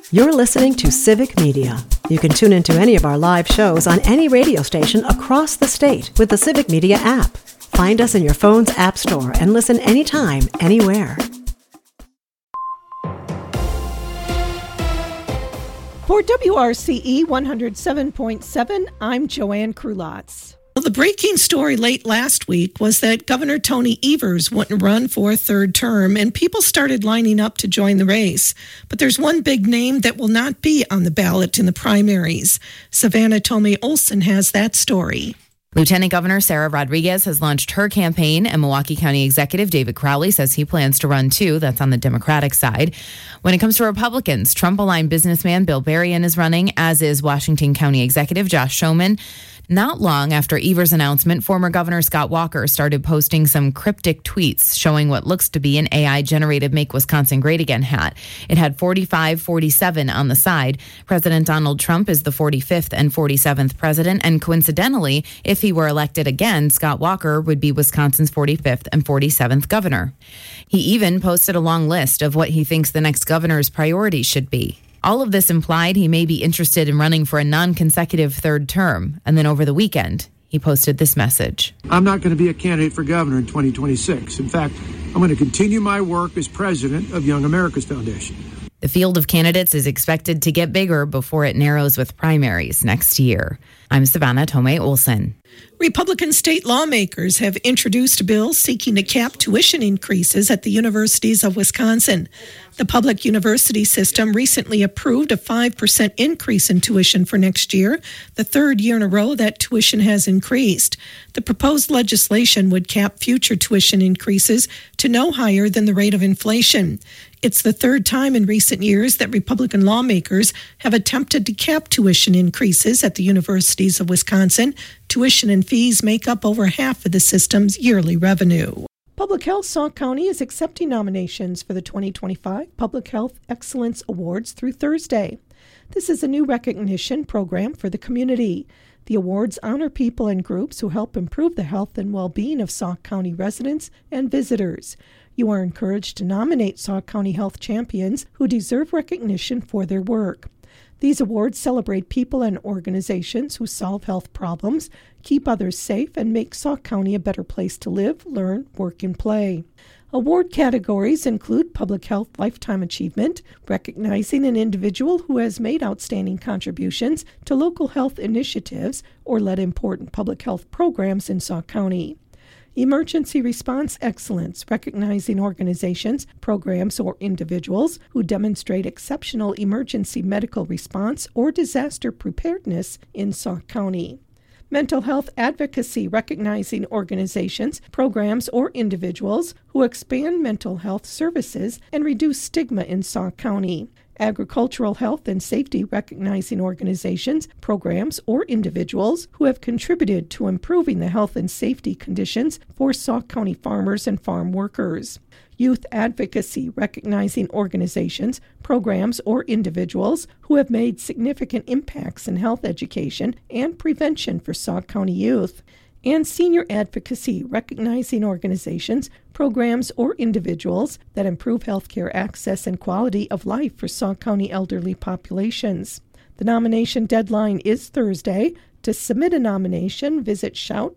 You're listening to Civic Media. You can tune into any of our live shows on any radio station across the state with the Civic Media app. Find us in your phone's app store and listen anytime, anywhere. For WRCE 107.7, I'm Joanne Krulotz. Well, the breaking story late last week was that Governor Tony Evers wouldn't run for a third term, and people started lining up to join the race. But there's one big name that will not be on the ballot in the primaries. Savannah Tomei Olson has that story. Lieutenant Governor Sarah Rodriguez has launched her campaign, and Milwaukee County Executive David Crowley says he plans to run too. That's on the Democratic side. When it comes to Republicans, Trump-aligned businessman Bill Berrien is running, as is Washington County Executive Josh Schoeman. Not long after Evers' announcement, former Governor Scott Walker started posting some cryptic tweets showing what looks to be an AI-generated Make Wisconsin Great Again hat. It had 45-47 on the side. President Donald Trump is the 45th and 47th president, and coincidentally, if he were elected again, Scott Walker would be Wisconsin's 45th and 47th governor. He even posted a long list of what he thinks the next governor's priorities should be. All of this implied he may be interested in running for a non-consecutive third term. And then over the weekend, he posted this message. I'm not going to be a candidate for governor in 2026. In fact, I'm going to continue my work as president of Young America's Foundation. The field of candidates is expected to get bigger before it narrows with primaries next year. I'm Savannah Tomei Olson. Republican state lawmakers have introduced a bill seeking to cap tuition increases at the universities of Wisconsin. The public university system recently approved a 5% increase in tuition for next year, the third year in a row that tuition has increased. The proposed legislation would cap future tuition increases to no higher than the rate of inflation. It's the third time in recent years that Republican lawmakers have attempted to cap tuition increases at the universities of Wisconsin. Tuition and fees make up over half of the system's yearly revenue. Public Health Sauk County is accepting nominations for the 2025 Public Health Excellence Awards through Thursday. This is a new recognition program for the community. The awards honor people and groups who help improve the health and well-being of Sauk County residents and visitors. You are encouraged to nominate Sauk County health champions who deserve recognition for their work. These awards celebrate people and organizations who solve health problems, keep others safe, and make Sauk County a better place to live, learn, work, and play. Award categories include Public Health Lifetime Achievement, recognizing an individual who has made outstanding contributions to local health initiatives or led important public health programs in Sauk County. Emergency Response Excellence, recognizing organizations, programs, or individuals who demonstrate exceptional emergency medical response or disaster preparedness in Sauk County. Mental Health Advocacy, recognizing organizations, programs, or individuals who expand mental health services and reduce stigma in Sauk County. Agricultural Health and Safety, recognizing organizations, programs, or individuals who have contributed to improving the health and safety conditions for Sauk County farmers and farm workers. Youth Advocacy, recognizing organizations, programs, or individuals who have made significant impacts in health education and prevention for Sauk County youth. And Senior Advocacy, recognizing organizations, programs, or individuals that improve healthcare access and quality of life for Sauk County elderly populations. The nomination deadline is Thursday. To submit a nomination, visit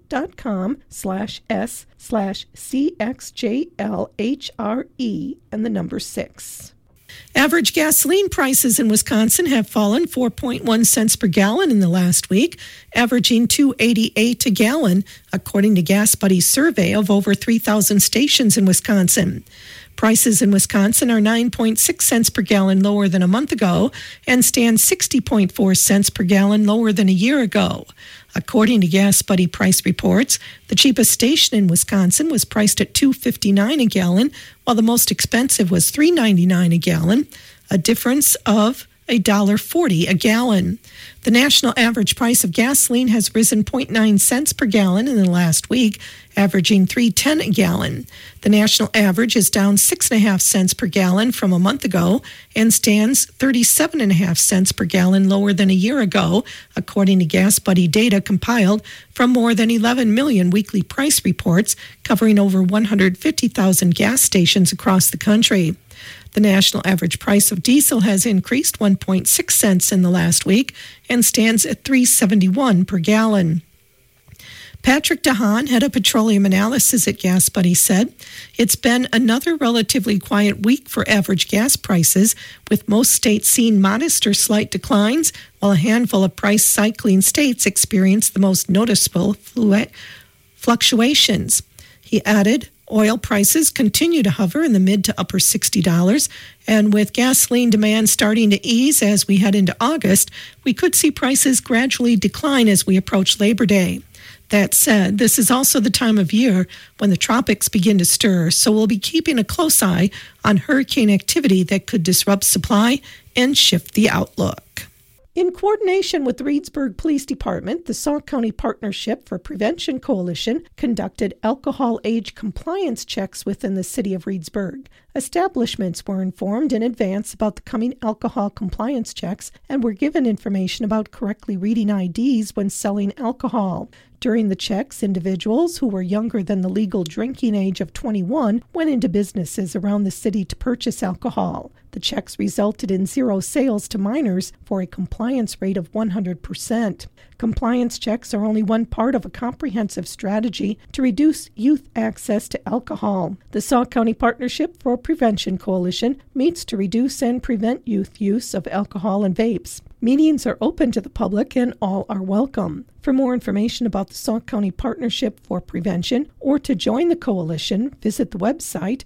shout.com/s/CXJLHRE and the number 6. Average gasoline prices in Wisconsin have fallen 4.1 cents per gallon in the last week, averaging $2.88 a gallon, according to Gas Buddy's survey of over 3,000 stations in Wisconsin. Prices in Wisconsin are 9.6 cents per gallon lower than a month ago and stand 60.4 cents per gallon lower than a year ago. According to Gas Buddy price reports, the cheapest station in Wisconsin was priced at $2.59 a gallon, while the most expensive was $3.99 a gallon, a difference of $1.40 a gallon. The national average price of gasoline has risen 0.9 cents per gallon in the last week, averaging $3.10 a gallon. The national average is down 6.5 cents per gallon from a month ago and stands 37.5 cents per gallon lower than a year ago, according to Gas Buddy data compiled from more than 11 million weekly price reports covering over 150,000 gas stations across the country. The national average price of diesel has increased 1.6 cents in the last week and stands at $3.71 per gallon. Patrick DeHaan, head of petroleum analysis at Gas Buddy, said, "It's been another relatively quiet week for average gas prices, with most states seeing modest or slight declines, while a handful of price-cycling states experienced the most noticeable fluctuations." He added, "Oil prices continue to hover in the mid to upper $60, and with gasoline demand starting to ease as we head into August, we could see prices gradually decline as we approach Labor Day. That said, this is also the time of year when the tropics begin to stir, so we'll be keeping a close eye on hurricane activity that could disrupt supply and shift the outlook." In coordination with the Reedsburg Police Department, the Sauk County Partnership for Prevention Coalition conducted alcohol age compliance checks within the city of Reedsburg. Establishments were informed in advance about the coming alcohol compliance checks and were given information about correctly reading IDs when selling alcohol. During the checks, individuals who were younger than the legal drinking age of 21 went into businesses around the city to purchase alcohol. The checks resulted in 0 sales to minors for a compliance rate of 100%. Compliance checks are only one part of a comprehensive strategy to reduce youth access to alcohol. The Sauk County Partnership for Prevention Coalition meets to reduce and prevent youth use of alcohol and vapes. Meetings are open to the public and all are welcome. For more information about the Sauk County Partnership for Prevention or to join the coalition, visit the website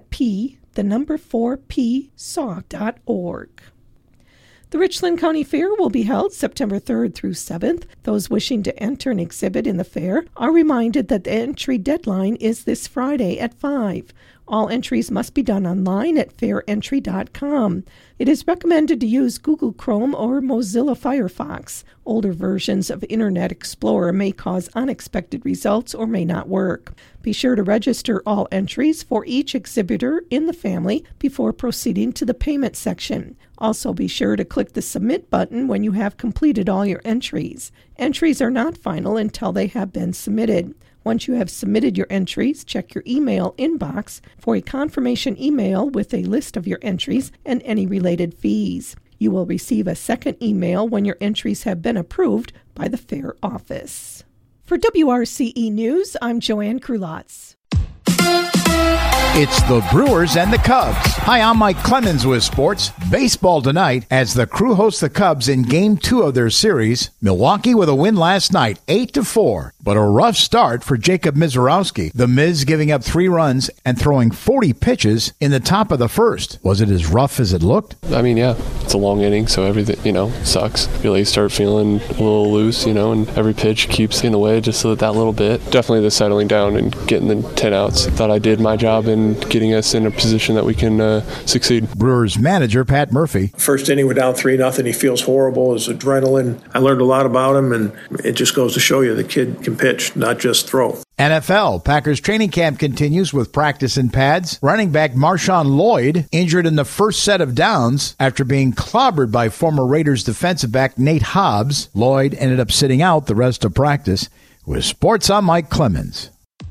at4psauk.org. The Richland County Fair will be held September 3rd through 7th. Those wishing to enter an exhibit in the fair are reminded that the entry deadline is this Friday at 5. All entries must be done online at fairentry.com. It is recommended to use Google Chrome or Mozilla Firefox. Older versions of Internet Explorer may cause unexpected results or may not work. Be sure to register all entries for each exhibitor in the family before proceeding to the payment section. Also be sure to click the Submit button when you have completed all your entries. Entries are not final until they have been submitted. Once you have submitted your entries, check your email inbox for a confirmation email with a list of your entries and any related fees. You will receive a second email when your entries have been approved by the fair office. For WRCE News, I'm Joanne Krulotz. It's the Brewers and the Cubs. Hi, I'm Mike Clemens with sports. Baseball tonight as the Crew hosts the Cubs in Game 2 of their series. Milwaukee with a win last night, 8-4. But a rough start for Jacob Misiorowski. The Miz giving up 3 runs and throwing 40 pitches in the top of the first. Was it as rough as it looked? I mean, yeah, it's a long inning, so everything, sucks. Really start feeling a little loose, and every pitch keeps in the way just that little bit. Definitely the settling down and getting the 10 outs. Thought I did my job in getting us in a position that we can succeed. Brewers manager Pat Murphy. First inning, we're down 3-0. He feels horrible. His adrenaline. I learned a lot about him, and it just goes to show you the kid can pitch, not just throw. NFL. Packers training camp continues with practice in pads. Running back Marshawn Lloyd injured in the first set of downs after being clobbered by former Raiders defensive back Nate Hobbs. Lloyd ended up sitting out the rest of practice. With sports, I'm Mike Clemens.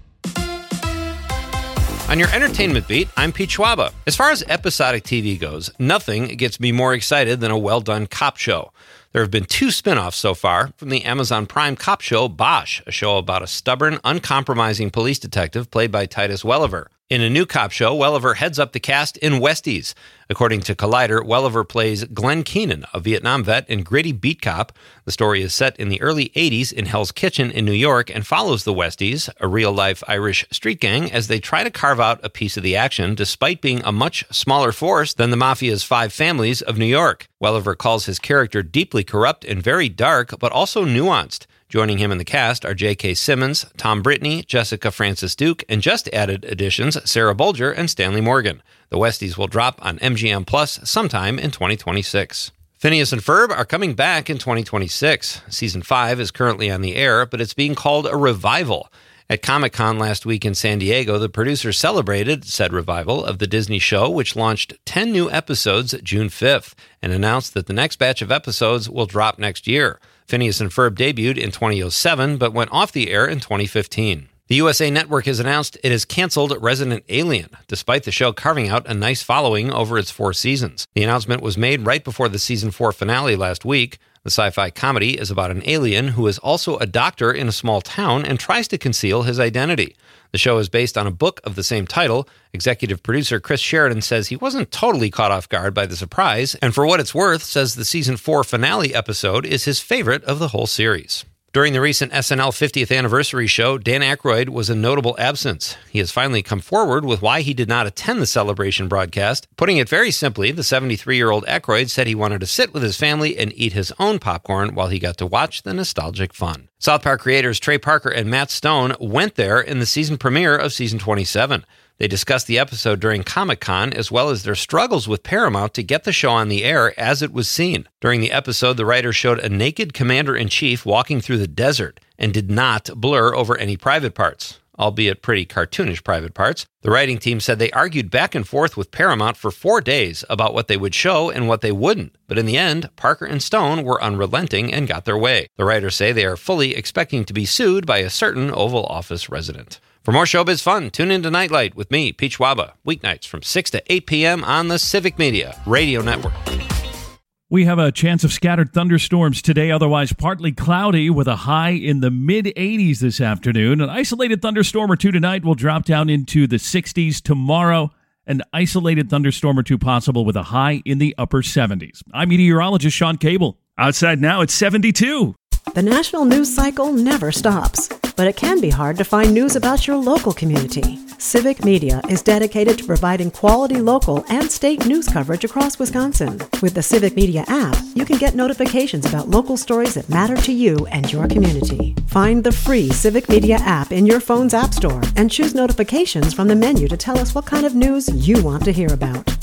On your entertainment beat, I'm Pete Schwaba. As far as episodic TV goes, nothing gets me more excited than a well-done cop show. There have been 2 spin-offs so far from the Amazon Prime cop show Bosch, a show about a stubborn, uncompromising police detective played by Titus Welliver. In a new cop show, Welliver heads up the cast in Westies. According to Collider, Welliver plays Glenn Keenan, a Vietnam vet and gritty beat cop. The story is set in the early 80s in Hell's Kitchen in New York and follows the Westies, a real-life Irish street gang, as they try to carve out a piece of the action despite being a much smaller force than the Mafia's 5 families of New York. Welliver calls his character deeply corrupt and very dark, but also nuanced. Joining him in the cast are J.K. Simmons, Tom Brittney, Jessica Francis Duke, and just added additions Sarah Bolger and Stanley Morgan. The Westies will drop on MGM Plus sometime in 2026. Phineas and Ferb are coming back in 2026. Season 5 is currently on the air, but it's being called a revival. At Comic-Con last week in San Diego, the producers celebrated said revival of the Disney show, which launched 10 new episodes June 5th, and announced that the next batch of episodes will drop next year. Phineas and Ferb debuted in 2007, but went off the air in 2015. The USA Network has announced it has canceled Resident Alien, despite the show carving out a nice following over its 4 seasons. The announcement was made right before the season 4 finale last week. The sci-fi comedy is about an alien who is also a doctor in a small town and tries to conceal his identity. The show is based on a book of the same title. Executive producer Chris Sheridan says he wasn't totally caught off guard by the surprise, and for what it's worth, says the season 4 finale episode is his favorite of the whole series. During the recent SNL 50th anniversary show, Dan Aykroyd was a notable absence. He has finally come forward with why he did not attend the celebration broadcast. Putting it very simply, the 73-year-old Aykroyd said he wanted to sit with his family and eat his own popcorn while he got to watch the nostalgic fun. South Park creators Trey Parker and Matt Stone went there in the season premiere of season 27. They discussed the episode during Comic-Con, as well as their struggles with Paramount to get the show on the air as it was seen. During the episode, the writer showed a naked commander-in-chief walking through the desert and did not blur over any private parts, albeit pretty cartoonish private parts. The writing team said they argued back and forth with Paramount for 4 days about what they would show and what they wouldn't. But in the end, Parker and Stone were unrelenting and got their way. The writers say they are fully expecting to be sued by a certain Oval Office resident. For more showbiz fun, tune into Nightlight with me, Pete Schwaba, weeknights from 6 to 8 p.m. on the Civic Media Radio Network. We have a chance of scattered thunderstorms today, otherwise partly cloudy with a high in the mid-80s this afternoon. An isolated thunderstorm or two tonight will drop down into the 60s tomorrow. An isolated thunderstorm or two possible with a high in the upper 70s. I'm meteorologist Sean Cable. Outside now, it's 72. The national news cycle never stops, but it can be hard to find news about your local community. Civic Media is dedicated to providing quality local and state news coverage across Wisconsin. With the Civic Media app, you can get notifications about local stories that matter to you and your community. Find the free Civic Media app in your phone's app store and choose notifications from the menu to tell us what kind of news you want to hear about.